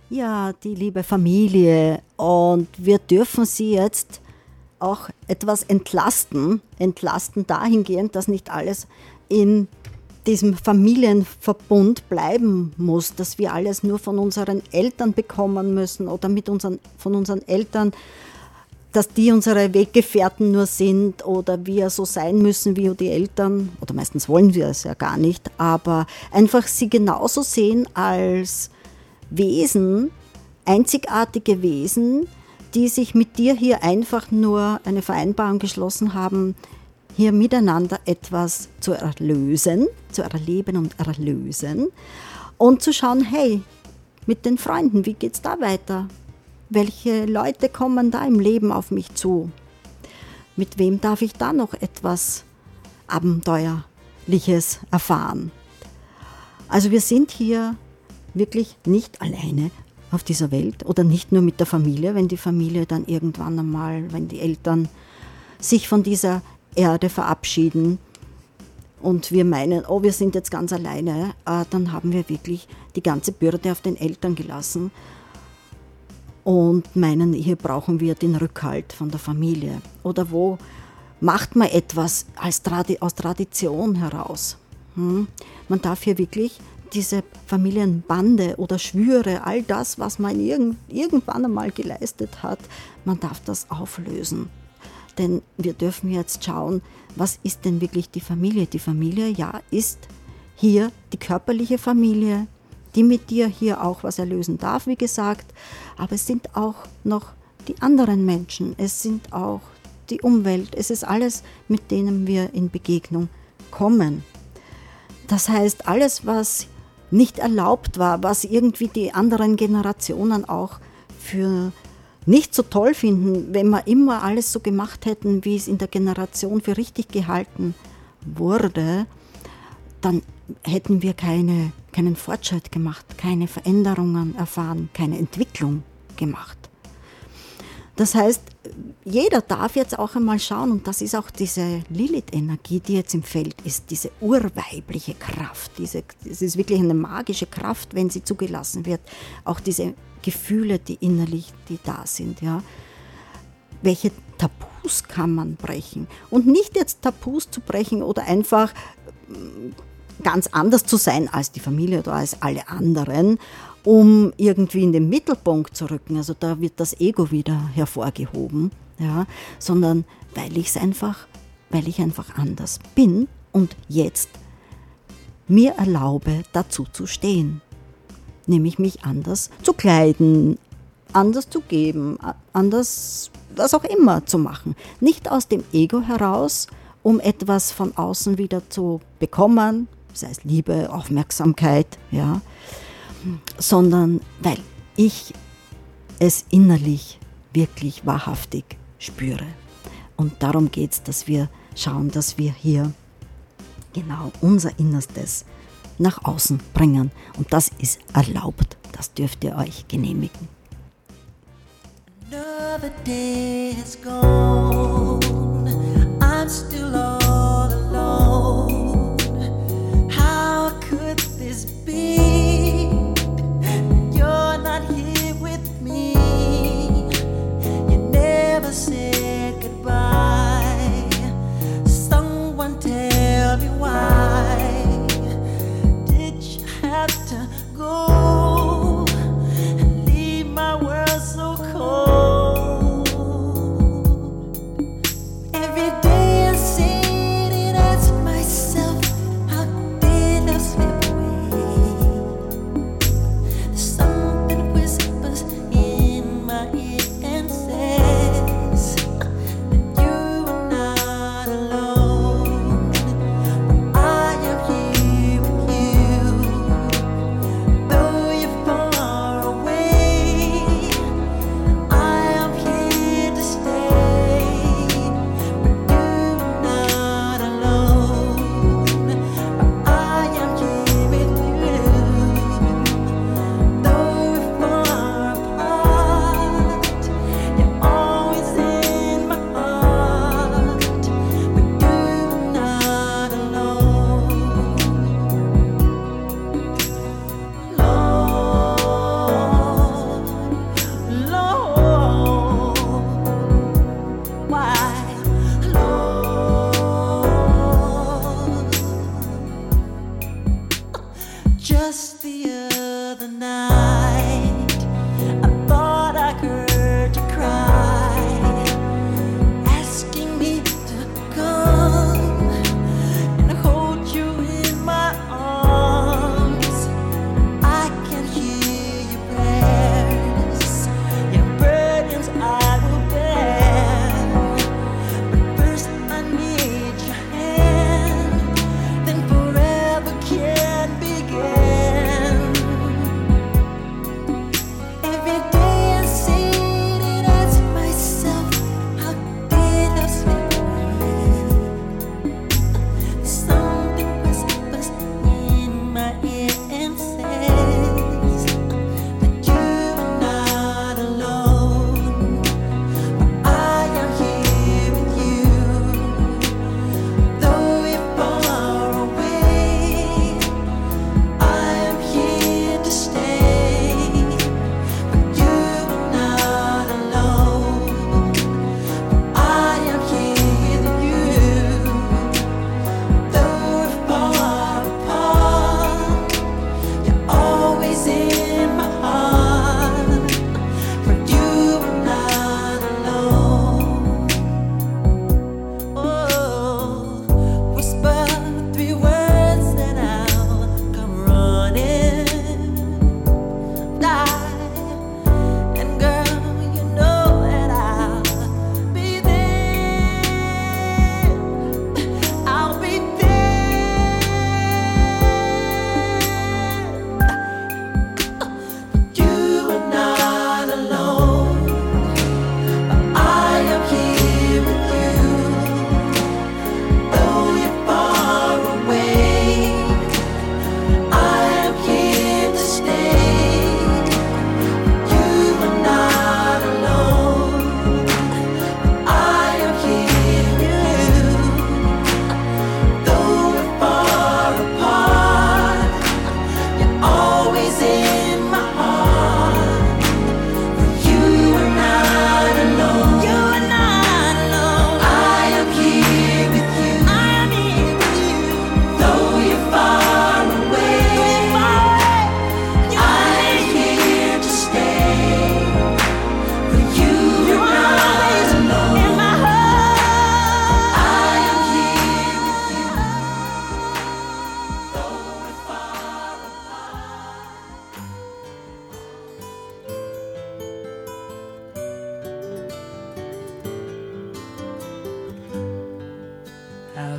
Ja, die liebe Familie. Und wir dürfen sie jetzt auch etwas entlasten. Entlasten dahingehend, dass nicht alles in diesem Familienverbund bleiben muss, dass wir alles nur von unseren Eltern bekommen müssen oder von unseren Eltern, dass die unsere Weggefährten nur sind oder wir so sein müssen wie die Eltern, oder meistens wollen wir es ja gar nicht, aber einfach sie genauso sehen als Wesen, einzigartige Wesen, die sich mit dir hier einfach nur eine Vereinbarung geschlossen haben, hier miteinander etwas zu erlösen, zu erleben und erlösen und zu schauen, hey, mit den Freunden, wie geht's da weiter? Welche Leute kommen da im Leben auf mich zu? Mit wem darf ich da noch etwas Abenteuerliches erfahren? Also wir sind hier wirklich nicht alleine auf dieser Welt oder nicht nur mit der Familie, wenn die Familie dann irgendwann einmal, wenn die Eltern sich von dieser Erde verabschieden und wir meinen, oh, wir sind jetzt ganz alleine, dann haben wir wirklich die ganze Bürde auf den Eltern gelassen und meinen, hier brauchen wir den Rückhalt von der Familie. Oder wo macht man etwas aus Tradition heraus? Man darf hier wirklich diese Familienbande oder Schwüre, all das, was man irgendwann einmal geleistet hat, man darf das auflösen. Denn wir dürfen jetzt schauen, was ist denn wirklich die Familie? Die Familie, ja, ist hier die körperliche Familie, die mit dir hier auch was erlösen darf, wie gesagt. Aber es sind auch noch die anderen Menschen, es sind auch die Umwelt, es ist alles, mit denen wir in Begegnung kommen. Das heißt, alles, was nicht erlaubt war, was irgendwie die anderen Generationen auch für nicht so toll finden, wenn wir immer alles so gemacht hätten, wie es in der Generation für richtig gehalten wurde, dann hätten wir keinen Fortschritt gemacht, keine Veränderungen erfahren, keine Entwicklung gemacht. Das heißt, jeder darf jetzt auch einmal schauen, und das ist auch diese Lilith-Energie, die jetzt im Feld ist, diese urweibliche Kraft, das ist wirklich eine magische Kraft, wenn sie zugelassen wird, auch diese Gefühle, die innerlich, die da sind, ja. Welche Tabus kann man brechen? Und nicht jetzt Tabus zu brechen oder einfach ganz anders zu sein als die Familie oder als alle anderen, um irgendwie in den Mittelpunkt zu rücken. Also da wird das Ego wieder hervorgehoben, ja, sondern weil ich einfach anders bin und jetzt mir erlaube, dazu zu stehen. Nämlich mich anders zu kleiden, anders zu geben, anders was auch immer zu machen. Nicht aus dem Ego heraus, um etwas von außen wieder zu bekommen, sei es Liebe, Aufmerksamkeit, ja, sondern weil ich es innerlich wirklich wahrhaftig spüre. Und darum geht es, dass wir schauen, dass wir hier genau unser Innerstes nach außen bringen. Und das ist erlaubt. Das dürft ihr euch genehmigen. Another day is gone. I'm still all alone. How could this be? You're not here with me. You never said goodbye. Someone tell me why did you have to go and leave my world so cold? Every day is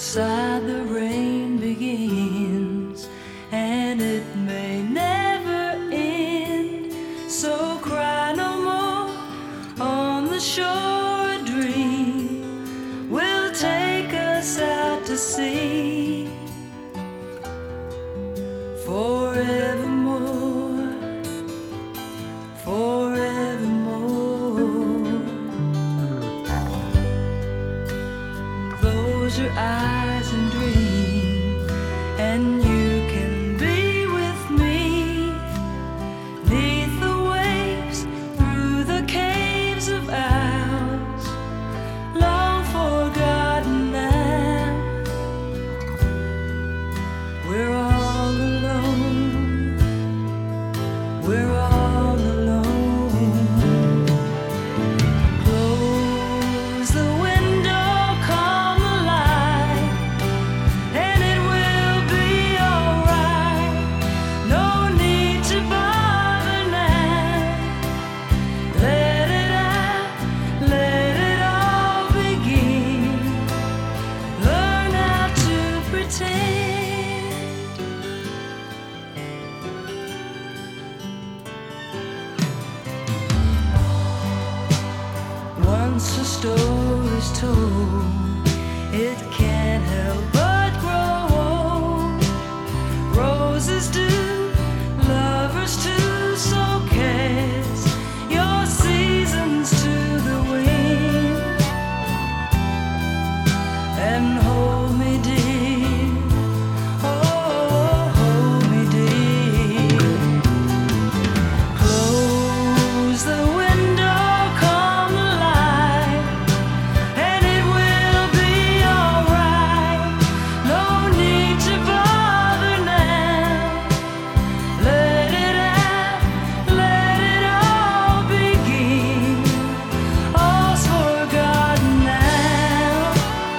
outside the rain begins, and it may never end. So cry no more on the shore. A dream will take us out to sea forevermore, forevermore. Close your eyes and dream, and you can be with me, 'neath the waves, through the caves of ours, long forgotten now. We're all alone, we're all alone. Close the window, calm the light, and it will be alright. No need to bother now. Let it out, let it all begin. Learn how to pretend. Once a story's told, it can't help but grow old. Roses do, lovers too, so cast your seasons to the wind and hold me dear, oh, hold me dear. Close the window, calm the light, and it will be alright. No need to bother now. Let it out, let it all begin. All's forgotten now.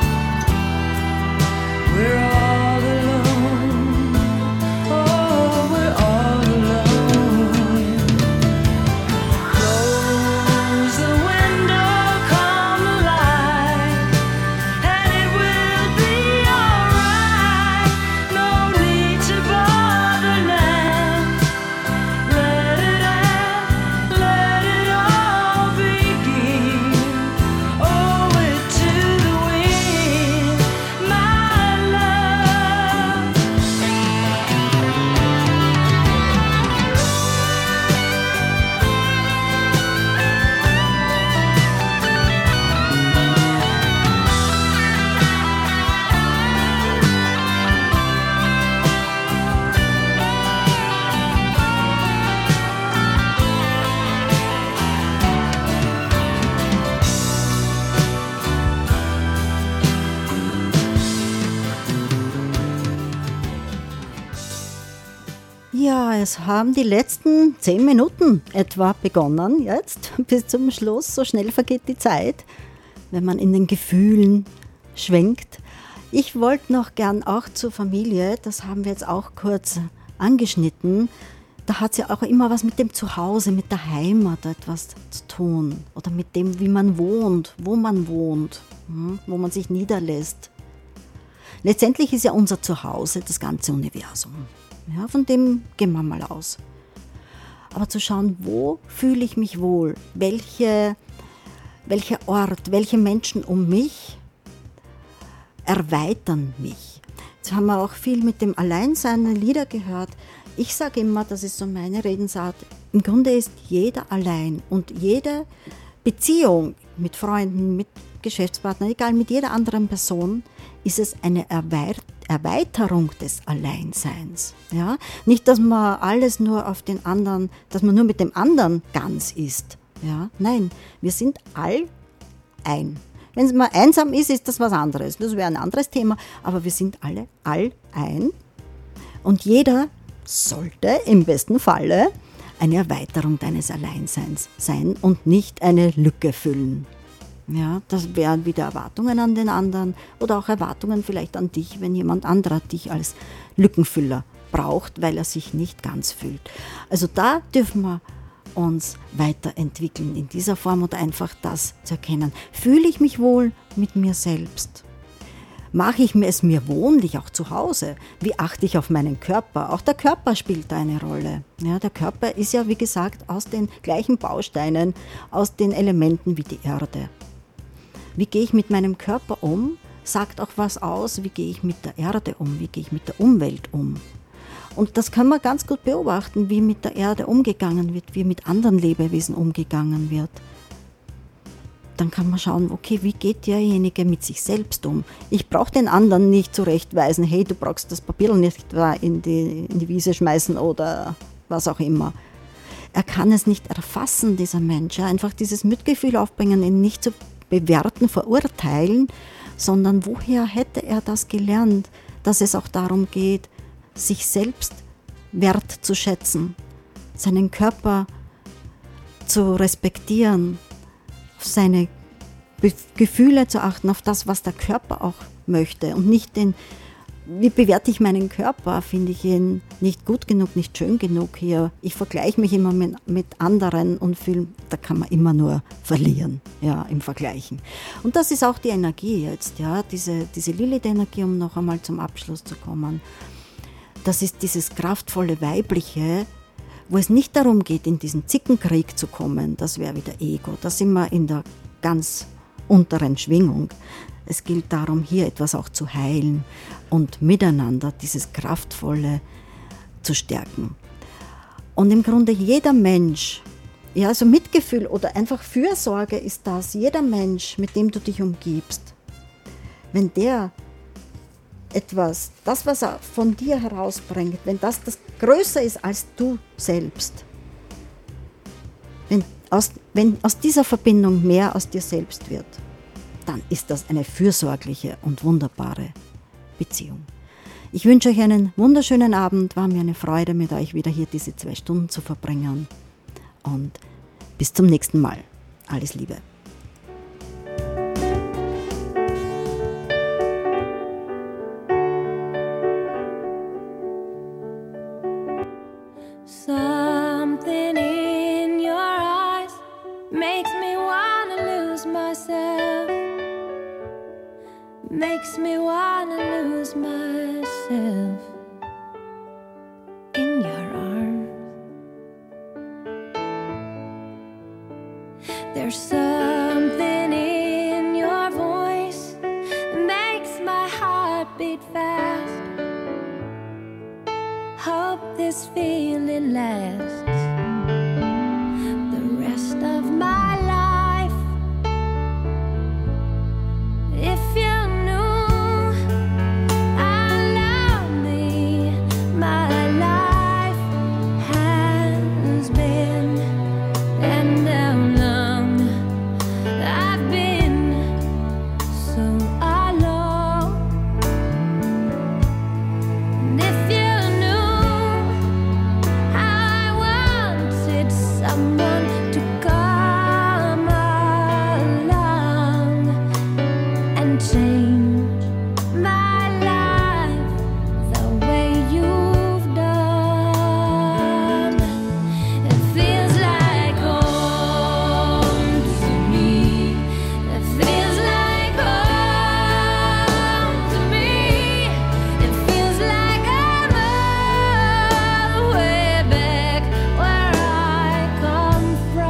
We're all alone, oh, we're all alone. Close the window, calm the light, and it will be alright. No need to bother now. Let it out, let it all begin. Owe it to the wind, my love. Ja, es haben die letzten 10 Minuten etwa begonnen jetzt, bis zum Schluss. So schnell vergeht die Zeit, wenn man in den Gefühlen schwenkt. Ich wollte noch gern auch zur Familie, das haben wir jetzt auch kurz angeschnitten. Da hat es ja auch immer was mit dem Zuhause, mit der Heimat etwas zu tun. Oder mit dem, wie man wohnt, wo man sich niederlässt. Letztendlich ist ja unser Zuhause das ganze Universum. Ja, von dem gehen wir mal aus. Aber zu schauen, wo fühle ich mich wohl? Welcher Ort, welche Menschen um mich erweitern mich? Jetzt haben wir auch viel mit dem Alleinsein Lieder gehört. Ich sage immer, das ist so meine Redensart, im Grunde ist jeder allein und jede Beziehung mit Freunden, mit Geschäftspartnern, egal, mit jeder anderen Person, ist es eine Erweiterung des Alleinseins. Ja? Nicht, dass man alles nur auf den anderen, dass man nur mit dem anderen ganz ist. Ja? Nein, wir sind all ein. Wenn man einsam ist, ist das was anderes. Das wäre ein anderes Thema, aber wir sind alle all ein. Und jeder sollte im besten Falle eine Erweiterung deines Alleinseins sein und nicht eine Lücke füllen. Ja, das wären wieder Erwartungen an den anderen oder auch Erwartungen vielleicht an dich, wenn jemand anderer dich als Lückenfüller braucht, weil er sich nicht ganz fühlt. Also da dürfen wir uns weiterentwickeln in dieser Form oder einfach das zu erkennen. Fühle ich mich wohl mit mir selbst? Mache ich es mir wohnlich, auch zu Hause? Wie achte ich auf meinen Körper? Auch der Körper spielt da eine Rolle. Ja, der Körper ist ja, wie gesagt, aus den gleichen Bausteinen, aus den Elementen wie die Erde. Wie gehe ich mit meinem Körper um? Sagt auch was aus, wie gehe ich mit der Erde um? Wie gehe ich mit der Umwelt um? Und das kann man ganz gut beobachten, wie mit der Erde umgegangen wird, wie mit anderen Lebewesen umgegangen wird. Dann kann man schauen, okay, wie geht derjenige mit sich selbst um? Ich brauche den anderen nicht zurechtweisen, hey, du brauchst das Papier nicht da in die Wiese schmeißen oder was auch immer. Er kann es nicht erfassen, dieser Mensch. Ja? Einfach dieses Mitgefühl aufbringen, ihn nicht zu bewerten, verurteilen, sondern woher hätte er das gelernt, dass es auch darum geht, sich selbst wertzuschätzen, seinen Körper zu respektieren, auf seine Gefühle zu achten, auf das, was der Körper auch möchte und nicht wie bewerte ich meinen Körper, finde ich ihn nicht gut genug, nicht schön genug hier. Ich vergleiche mich immer mit anderen und fühle, da kann man immer nur verlieren, ja, im Vergleichen. Und das ist auch die Energie jetzt, ja, diese Lilith-Energie, um noch einmal zum Abschluss zu kommen. Das ist dieses kraftvolle Weibliche, wo es nicht darum geht, in diesen Zickenkrieg zu kommen, das wäre wieder Ego, da sind wir in der ganz unteren Schwingung. Es gilt darum, hier etwas auch zu heilen und miteinander dieses Kraftvolle zu stärken. Und im Grunde jeder Mensch, ja, also Mitgefühl oder einfach Fürsorge ist das, jeder Mensch, mit dem du dich umgibst, wenn der etwas, das, was er von dir herausbringt, wenn das größer ist als du selbst, wenn aus dieser Verbindung mehr aus dir selbst wird, dann ist das eine fürsorgliche und wunderbare Beziehung. Ich wünsche euch einen wunderschönen Abend, war mir eine Freude, mit euch wieder hier diese 2 Stunden zu verbringen und bis zum nächsten Mal. Alles Liebe. Something in your eyes makes me wanna lose myself, makes me wanna lose myself in your arms. There's something in your voice that makes my heart beat fast. Hope this feeling lasts the rest of my life. If you knew how lonely my life has been, and how long I've been so alone. And if you someone to come along and change my life the way you've done. It feels like home to me. It feels like home to me. It feels like I'm all the way back where I come from.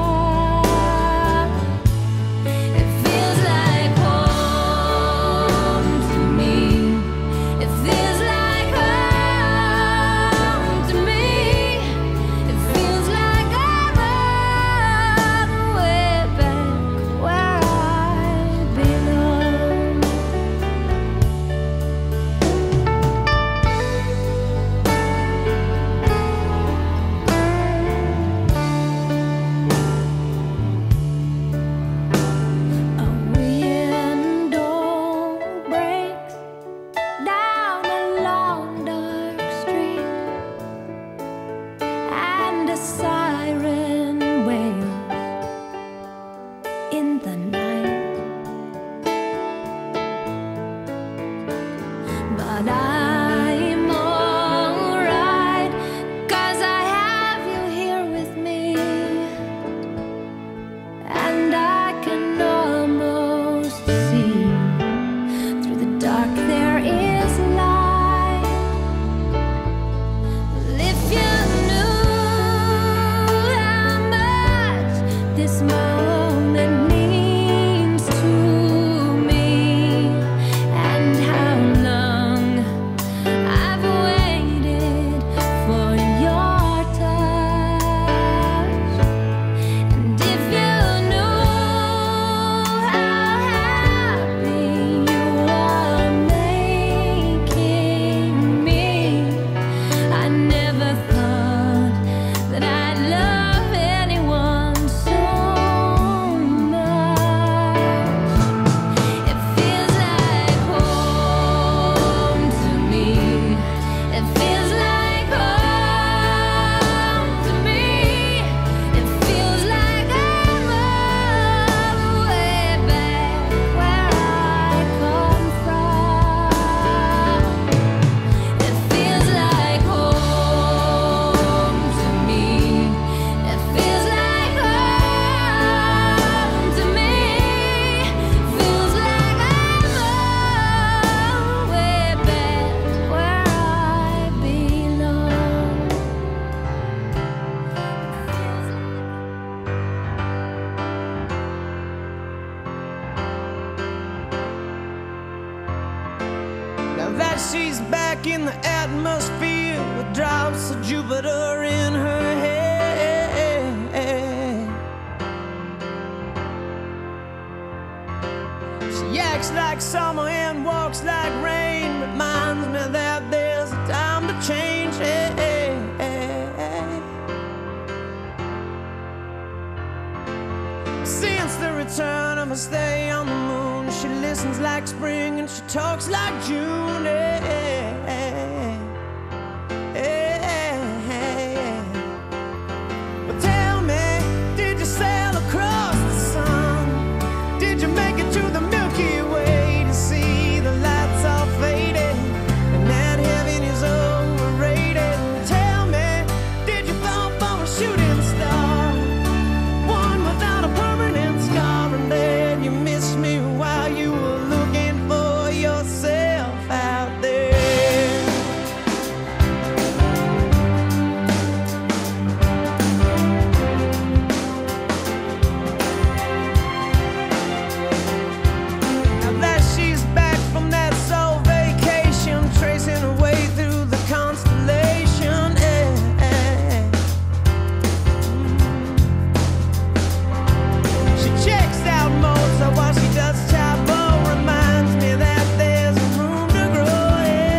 like she's back in the atmosphere with drops of Jupiter in her head. She acts like summer and walks like rain, reminds me that there's a time to change. Since the return of her stay on the moon, she listens like spring and she talks like June. But tell me, did you sail across the sun? Did you make it to the Milky Way to see the lights all faded and that heaven is overrated? Tell me, did you fall from a shooting star, one without a permanent scar, and then you missed me while you were looking for yourself out there? Now that she's back from that soul vacation, tracing her way through the constellation, she checks out Mozart while she does Chapo, reminds me that there's room to grow.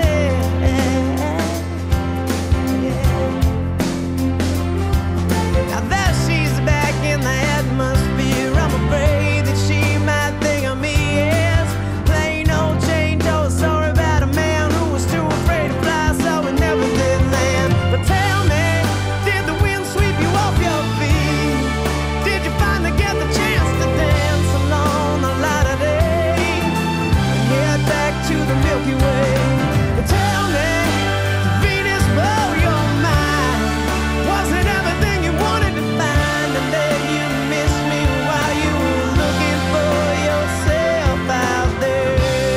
Now that she's back in the atmosphere, I'm afraid that she might think of me as plain old Jane Doe, sorry about a man who was too afraid to fly, so we never did land. But tell me, did the wind sweep you off your feet? Did you finally get the chance to dance along the light of day and head back to the Milky Way? But tell me, did Venus blow your mind? Was it everything you wanted to find, and then you missed me while you were looking for yourself out there?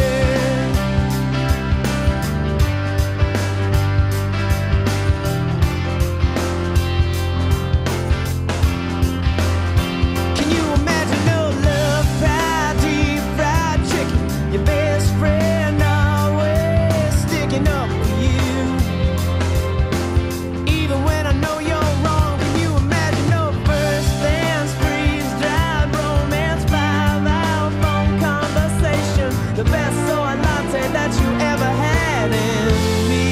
Can you imagine no love pie, deep fried chicken, your best friend always sticking up for you, even when I know you're wrong? Can you imagine no first dance, freeze-dried romance, 5-hour phone conversation, the best soy latte that you ever had in me?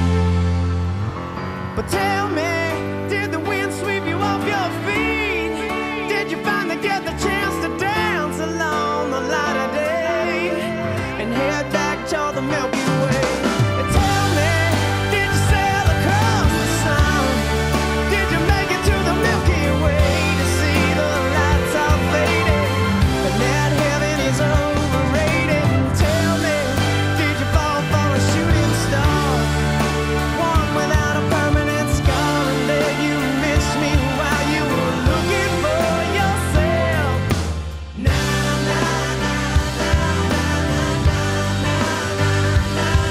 But tell me, did the wind sweep you off your feet? Did you finally get the chance to dance along the light of day and head back to the Milky Way? And tell me, did you sail across the sun? Did you make it to the Milky Way to see the lights all faded and that heaven is overrated? And tell me, did you fall for a shooting star, one without a permanent scar, and then you missed me while you were looking for yourself? Na na na na na na na na na.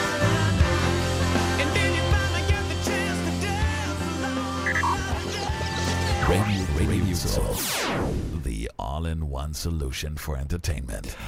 And then you finally get the chance to dance along. Radio Soul, the all-in-one solution for entertainment.